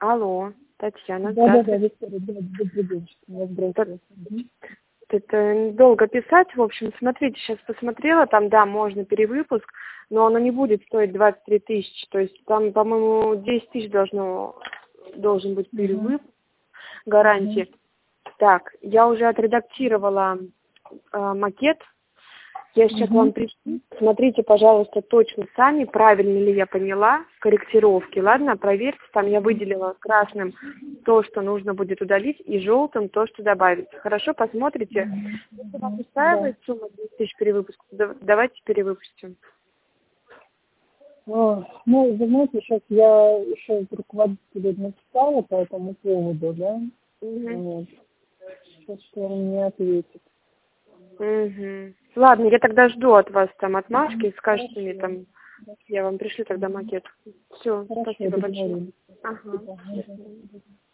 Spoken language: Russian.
Алло, Татьяна, Да, здравствуйте. Виктория, да, добрый день, меня здравствуйте. Это долго писать, в общем, смотрите, сейчас посмотрела, там, да, можно перевыпуск, но оно не будет стоить 23 тысячи, то есть там, по-моему, 10 тысяч должен быть перевыпуск, гарантии. Так, я уже отредактировала макет, я сейчас вам пришлю. Смотрите, пожалуйста, точно сами, правильно ли я поняла, корректировки, ладно, проверьте, там я выделила красным то, что нужно будет удалить, и желтым то, что добавить. Хорошо, посмотрите. Если вас устраивает сумма 10 тысяч перевыпуска, давайте перевыпустим. Ну, вы знаете, сейчас я еще руководителю написала по этому поводу, да? Вот. Сейчас он мне ответит. Ладно, я тогда жду от вас там отмашки, скажите мне там, я вам пришлю тогда макет. Все, спасибо большое. Ага.